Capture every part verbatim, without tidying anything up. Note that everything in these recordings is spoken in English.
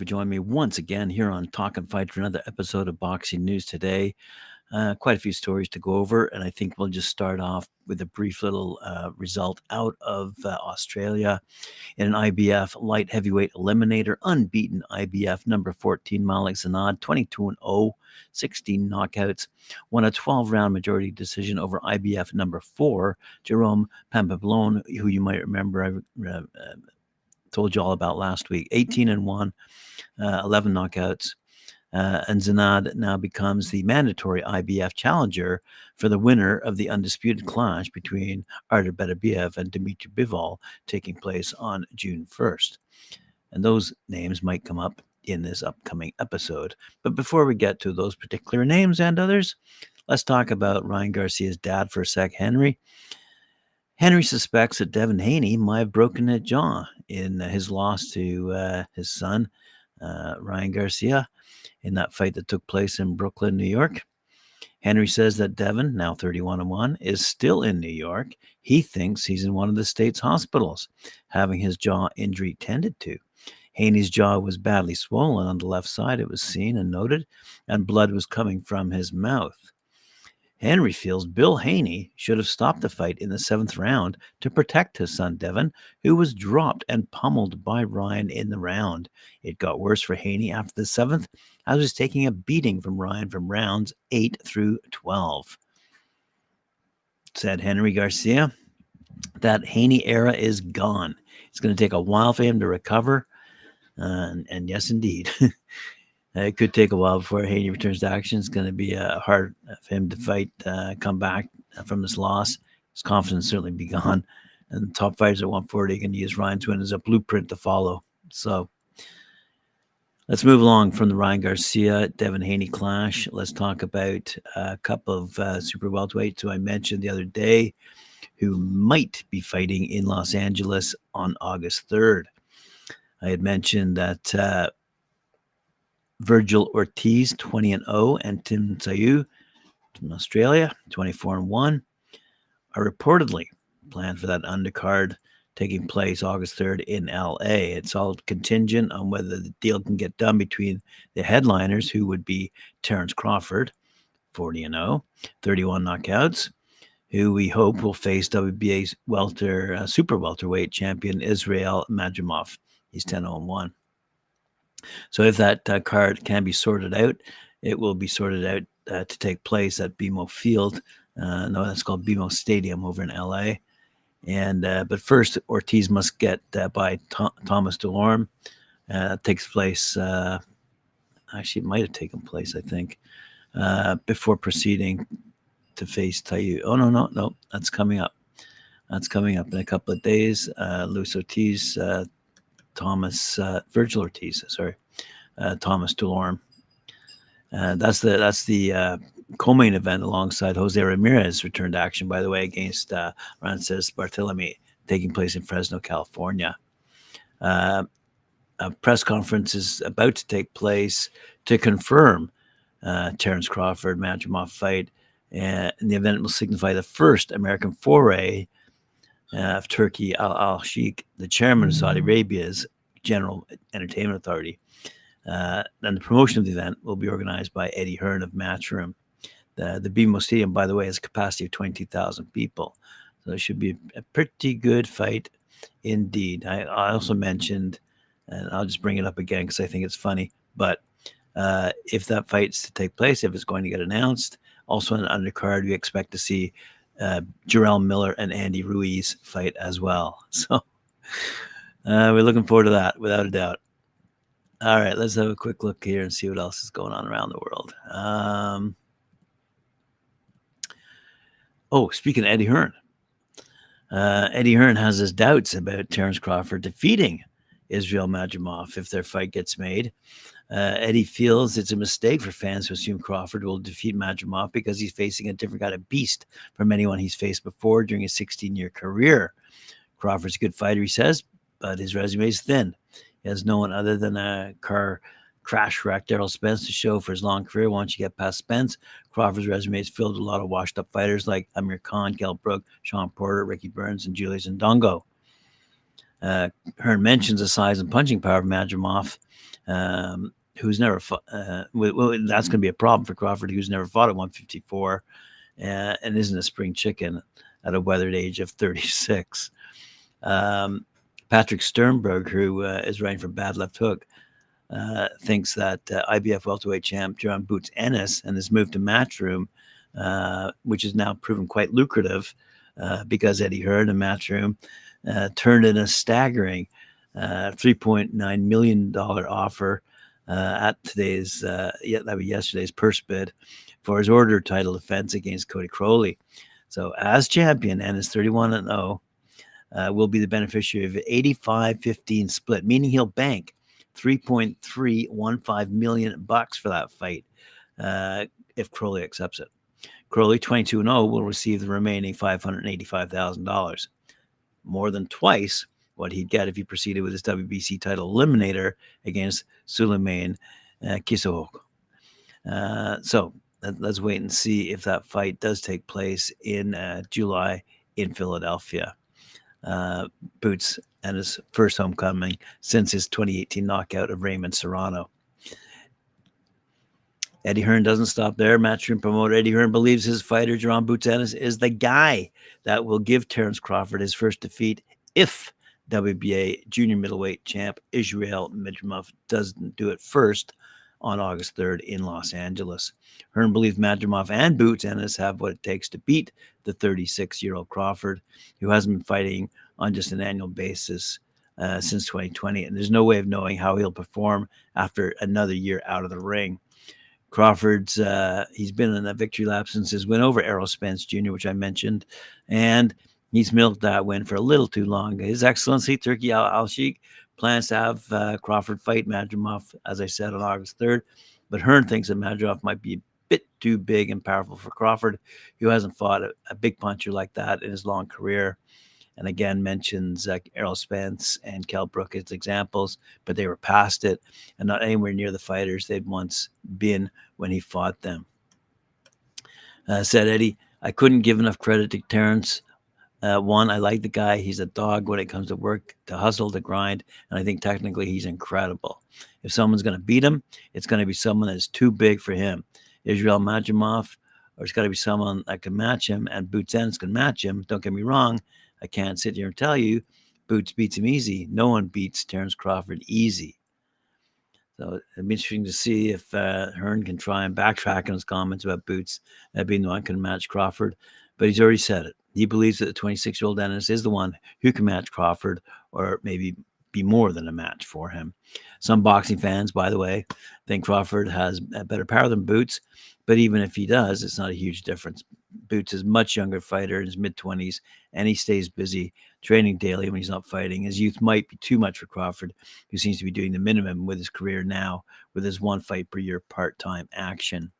for joining me once again here on Talk and Fight for another episode of Boxing News Today. Uh, quite a few stories to go over, and I think we'll just start off with a brief little uh, result out of uh, Australia in an I B F light heavyweight eliminator. Unbeaten I B F number fourteen, Malik Zanad, twenty-two and oh, sixteen knockouts, won a twelve-round majority decision over I B F number four, Jerome Pampelon, who you might remember I uh, told you all about last week. eighteen and one, uh, eleven knockouts. Uh, and Zanad now becomes the mandatory I B F challenger for the winner of the undisputed clash between Artur Beterbiev and Dmitry Bivol, taking place on June first. And those names might come up in this upcoming episode. But before we get to those particular names and others, let's talk about Ryan Garcia's dad for a sec, Henry. Henry suspects that Devin Haney might have broken his jaw in his loss to uh, his son, uh, Ryan Garcia, in that fight that took place in Brooklyn, New York. Henry says that Devin, now thirty-one and one, is still in New York. He thinks he's in one of the state's hospitals, having his jaw injury tended to. Haney's jaw was badly swollen on the left side, it was seen and noted, and blood was coming from his mouth. Henry feels Bill Haney should have stopped the fight in the seventh round to protect his son Devin, who was dropped and pummeled by Ryan in the round. It got worse for Haney after the seventh, as he was taking a beating from Ryan from rounds eight through twelve. Said Henry Garcia, that Haney era is gone. It's going to take a while for him to recover. Uh, and, and yes, indeed. It could take a while before Haney returns to action. It's going to be uh, hard for him to fight, uh, come back from this loss. His confidence certainly be gone. And the top fighters at one forty can use Ryan's win as a blueprint to follow. So let's move along from the Ryan Garcia, Devin Haney clash. Let's talk about a couple of uh, super welterweights who I mentioned the other day who might be fighting in Los Angeles on August third. I had mentioned that uh, Virgil Ortiz, twenty and oh, and Tim Tszyu from Australia, twenty-four and one, are reportedly planned for that undercard taking place August third in L A. It's all contingent on whether the deal can get done between the headliners, who would be Terence Crawford, forty and oh, thirty-one knockouts, who we hope will face W B A's welter, uh, super welterweight champion Israel Madrimov. He's ten oh and one. So if that uh, card can be sorted out, it will be sorted out uh, to take place at B M O Field. Uh, no, that's called B M O Stadium over in L A. And uh, but first, Ortiz must get uh, by Th- Thomas Delorme. Uh, that takes place. Uh, actually, it might have taken place, I think, uh, before proceeding to face Tszyu. Oh no, no, no, that's coming up. That's coming up in a couple of days. Uh, Luis Ortiz. Uh, Thomas uh, Virgil Ortiz, sorry, uh, Thomas Delorme. Uh, that's the that's the uh, co-main event alongside Jose Ramirez return to action, by the way, against uh, Francis Barthelemy, taking place in Fresno, California. Uh, a press conference is about to take place to confirm uh, Terence Crawford Madrimov fight, and the event will signify the first American foray Uh, of Turkey Al Al Sheikh, the chairman of Saudi Arabia's General Entertainment Authority. Uh, and the promotion of the event will be organized by Eddie Hearn of Matchroom. The, the B M O Stadium, by the way, has a capacity of twenty thousand people. So it should be a pretty good fight indeed. I, I also mentioned, and I'll just bring it up again because I think it's funny, but uh, if that fight's to take place, if it's going to get announced, also in an undercard, we expect to see Uh, Jarrell Miller and Andy Ruiz fight as well. So uh, we're looking forward to that, without a doubt. All right, let's have a quick look here and see what else is going on around the world. Um, oh, speaking of Eddie Hearn, uh, Eddie Hearn has his doubts about Terence Crawford defeating Israel Madrimov if their fight gets made. Uh, Eddie feels it's a mistake for fans to assume Crawford will defeat Madrimov because he's facing a different kind of beast from anyone he's faced before during his sixteen-year career. Crawford's a good fighter, he says, but his resume is thin. He has no one other than a car crash wreck Daryl Spence to show for his long career. Once you get past Spence, Crawford's resume is filled with a lot of washed-up fighters like Amir Khan, Kell Brook, Sean Porter, Ricky Burns, and Julius Ndongo. Uh, Hearn mentions the size and punching power of Madrimov, um, who's never fought. Uh, well, that's going to be a problem for Crawford, who's never fought at one fifty-four uh, and isn't a spring chicken at a weathered age of thirty-six. Um, Patrick Sternberg, who uh, is writing for Bad Left Hook, uh, thinks that uh, I B F welterweight champ Jan Boots Ennis and his move to Matchroom, uh, which is now proven quite lucrative uh, because Eddie Hearn and Matchroom uh, turned in a staggering uh, three point nine million dollars offer uh, at today's, uh, yeah, that was yesterday's purse bid for his order title defense against Cody Crowley. So as champion, Ennis thirty-one and oh, uh, will be the beneficiary of an eighty-five fifteen split, meaning he'll bank three point three one five million bucks for that fight uh, if Crowley accepts it. Crowley, twenty-two and oh, will receive the remaining five hundred eighty-five thousand dollars, more than twice what he'd get if he proceeded with his W B C title eliminator against Suleiman uh, Kissohok. Uh, so let's wait and see if that fight does take place in uh, July in Philadelphia. Uh, Boots and his first homecoming since his twenty eighteen knockout of Raymond Serrano. Eddie Hearn doesn't stop there. Matchroom promoter Eddie Hearn believes his fighter, Jan Boots Ennis, is the guy that will give Terence Crawford his first defeat if W B A junior middleweight champ Israel Madrimov doesn't do it first on August third in Los Angeles. Hearn believes Madrimov and Boots Ennis have what it takes to beat the thirty-six-year-old Crawford, who hasn't been fighting on just an annual basis uh, since twenty twenty, and there's no way of knowing how he'll perform after another year out of the ring. Crawford's, uh, he's been in a victory lap since his win over Errol Spence Junior, which I mentioned, and he's milked that win for a little too long. His Excellency, Turki Al-Sheikh, plans to have uh, Crawford fight Madrimov, as I said, on August third, but Hearn thinks that Madrimov might be a bit too big and powerful for Crawford, who hasn't fought a, a big puncher like that in his long career. And again, mentions uh, Errol Spence and Kell Brook as examples, but they were past it and not anywhere near the fighters they'd once been when he fought them. Uh, said Eddie, I couldn't give enough credit to Terence. Uh, one, I like the guy. He's a dog when it comes to work, to hustle, to grind, and I think technically he's incredible. If someone's going to beat him, it's going to be someone that's too big for him. Israel Madrimov, or it's got to be someone that can match him, and Boots Ennis can match him. Don't get me wrong. I can't sit here and tell you Boots beats him easy. No one beats Terence Crawford easy. So it'd be interesting to see if uh, Hearn can try and backtrack on his comments about Boots uh, being the one who can match Crawford. But he's already said it. He believes that the twenty-six-year-old Ennis is the one who can match Crawford, or maybe be more than a match for him. Some boxing fans, by the way, think Crawford has better power than Boots, but even if he does, it's not a huge difference. Boots is a much younger fighter in his mid-twenties, and he stays busy training daily when he's not fighting. His youth might be too much for Crawford, who seems to be doing the minimum with his career now with his one fight per year part-time action.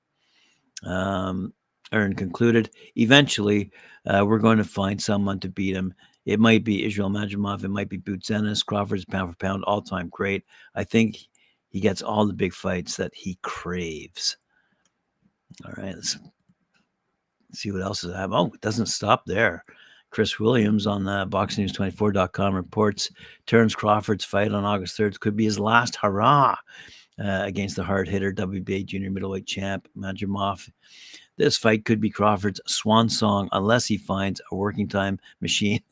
Um, Hearn concluded, eventually, uh, we're going to find someone to beat him. It might be Israel Madrimov. It might be Boots Ennis. Crawford's pound for pound all-time great. I think he gets all the big fights that he craves. All right, let's see what else is happening. Oh, it doesn't stop there. Chris Williams on the boxing news twenty-four dot com reports Terence Crawford's fight on August third could be his last hurrah uh, against the hard-hitter W B A junior middleweight champ Madrimov. This fight could be Crawford's swan song unless he finds a working time machine.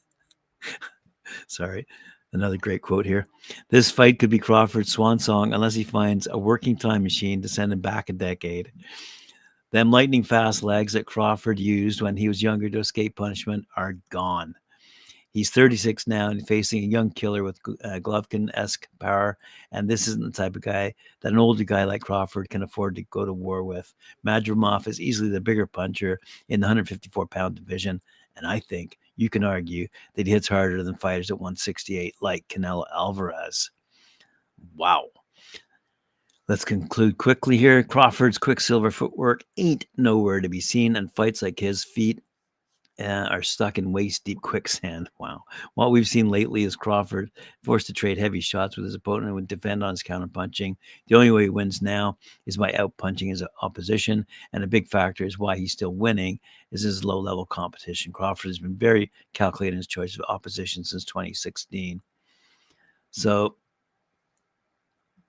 Sorry, another great quote here. This fight could be Crawford's swan song unless he finds a working time machine to send him back a decade. Them lightning fast legs that Crawford used when he was younger to escape punishment are gone. He's thirty-six now and facing a young killer with uh, Golovkin-esque power, and this isn't the type of guy that an older guy like Crawford can afford to go to war with. Madrimov is easily the bigger puncher in the one fifty-four pound division, and I think you can argue that he hits harder than fighters at one sixty-eight like Canelo Alvarez. Wow. Let's conclude quickly here. Crawford's quicksilver footwork ain't nowhere to be seen, and fights like his feet uh, are stuck in waist-deep quicksand. Wow. What we've seen lately is Crawford forced to trade heavy shots with his opponent and would defend on his counterpunching. The only way he wins now is by outpunching his opposition, and a big factor is why he's still winning is his low-level competition. Crawford has been very calculated in his choice of opposition since twenty sixteen. So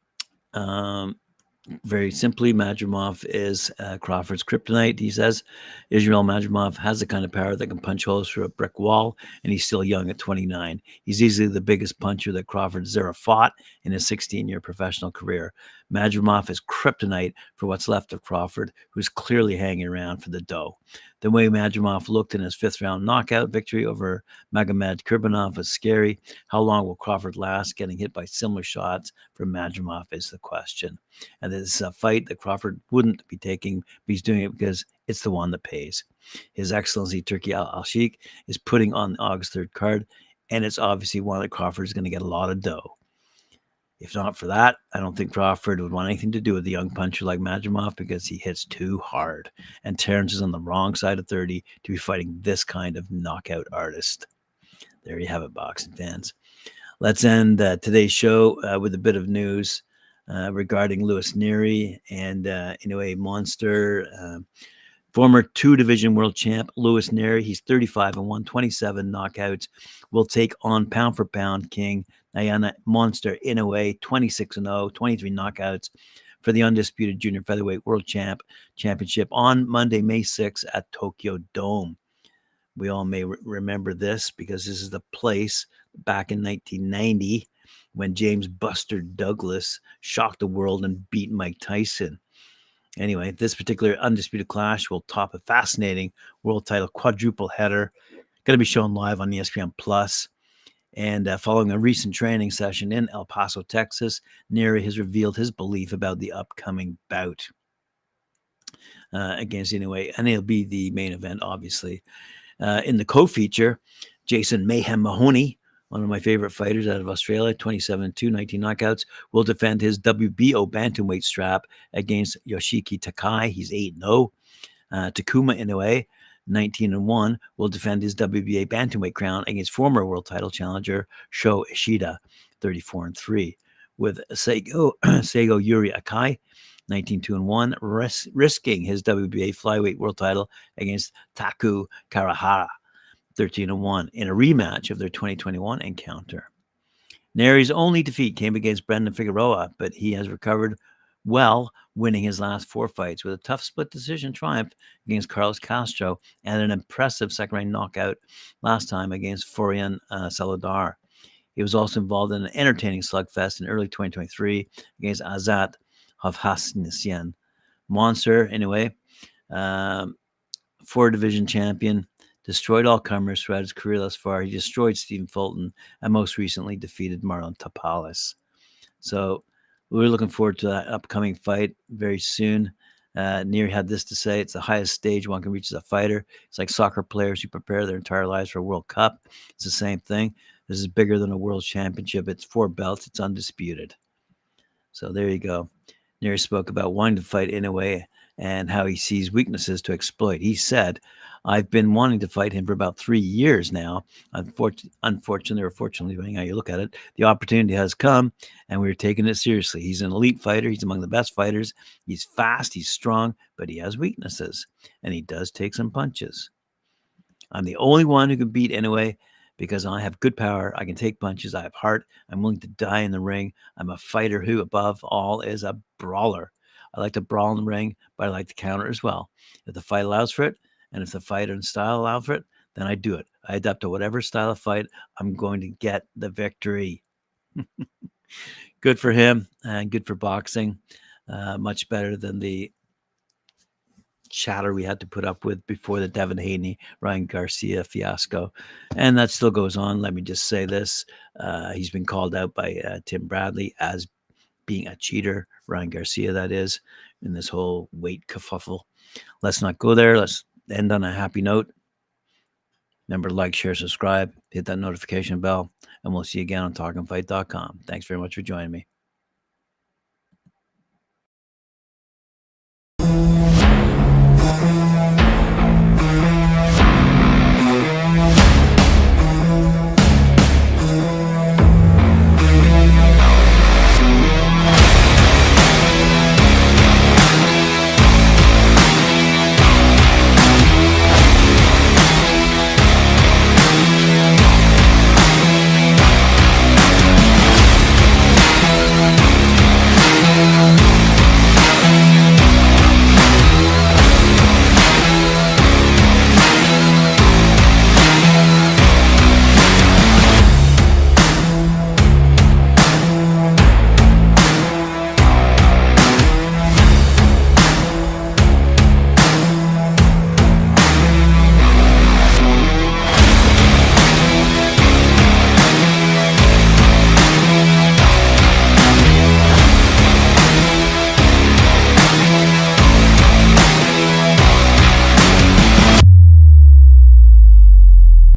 Um, Very simply, Madrimov is uh, Crawford's kryptonite. He says Israel Madrimov has the kind of power that can punch holes through a brick wall, and he's still young at twenty-nine. He's easily the biggest puncher that Crawford has ever fought in his sixteen-year professional career. Madrimov is kryptonite for what's left of Crawford, who's clearly hanging around for the dough. The way Madrimov looked in his fifth-round knockout victory over Magomed Kurbanov was scary. How long will Crawford last getting hit by similar shots from Madrimov is the question. And this is a fight that Crawford wouldn't be taking, but he's doing it because it's the one that pays. His Excellency Turki Al Sheikh is putting on the August third card, and it's obviously one that Crawford is going to get a lot of dough. If not for that, I don't think Crawford would want anything to do with a young puncher like Madrimov because he hits too hard. And Terrence is on the wrong side of thirty to be fighting this kind of knockout artist. There you have it, boxing fans. Let's end uh, today's show uh, with a bit of news uh, regarding Louis Nery and uh, anyway, monster. Uh, Former two-division world champ Louis Nery, he's thirty-five and one, twenty-seven knockouts, will take on pound-for-pound king Naoya Monster Inoue, twenty-six and oh, twenty-three knockouts for the undisputed junior featherweight world champ championship on Monday, May sixth at Tokyo Dome. We all may re- remember this because this is the place back in nineteen ninety when James Buster Douglas shocked the world and beat Mike Tyson. Anyway, this particular undisputed clash will top a fascinating world title quadruple header. Going to be shown live on E S P N Plus. And uh, following a recent training session in El Paso, Texas, Nery has revealed his belief about the upcoming bout uh, against Inoue. And it'll be the main event, obviously. Uh, in the co-feature, Jason Mayhem Mahoney, one of my favorite fighters out of Australia, twenty-seven and two, nineteen knockouts, will defend his W B O bantamweight strap against Yoshiki Takai. He's eight and oh. Uh, Takuma Inoue, nineteen and one, will defend his W B A bantamweight crown against former world title challenger Sho Ishida, thirty-four and three. With Seigo, Seigo Yuri Akai, nineteen two and one, ris- risking his W B A flyweight world title against Taku Karahara, thirteen and one, in a rematch of their twenty twenty-one encounter. Nery's only defeat came against Brendan Figueroa, but he has recovered well, winning his last four fights with a tough split decision triumph against Carlos Castro and an impressive second-round knockout last time against Florian uh, Salazar. He was also involved in an entertaining slugfest in early twenty twenty-three against Azat Hovhannissian. Monster, anyway, um, four-division champion, destroyed all comers throughout his career thus far. He destroyed Stephen Fulton and most recently defeated Marlon Tapales. So we're looking forward to that upcoming fight very soon. Uh, Nery had this to say: "It's the highest stage one can reach as a fighter. It's like soccer players who prepare their entire lives for a World Cup. It's the same thing. This is bigger than a world championship. It's four belts. It's undisputed." So there you go. Nery spoke about wanting to fight Inoue and how he sees weaknesses to exploit. He said, "I've been wanting to fight him for about three years now. Unfortunately, unfortunately or fortunately, depending how you look at it, the opportunity has come, and we're taking it seriously. He's an elite fighter. He's among the best fighters. He's fast. He's strong, but he has weaknesses, and he does take some punches. I'm the only one who can beat Inoue because I have good power. I can take punches. I have heart. I'm willing to die in the ring. I'm a fighter who, above all, is a brawler. I like to brawl in the ring, but I like to counter as well. If the fight allows for it, and if the fight and style allow for it, then I do it. I adapt to whatever style of fight. I'm going to get the victory." Good for him and good for boxing. Uh, much better than the chatter we had to put up with before the Devin Haney, Ryan Garcia fiasco. And that still goes on. Let me just say this. Uh, he's been called out by uh, Tim Bradley as being a cheater, Ryan Garcia, that is, in this whole weight kerfuffle. Let's not go there. Let's end on a happy note. Remember to like, share, subscribe, hit that notification bell, and we'll see you again on talking fight dot com. Thanks very much for joining me.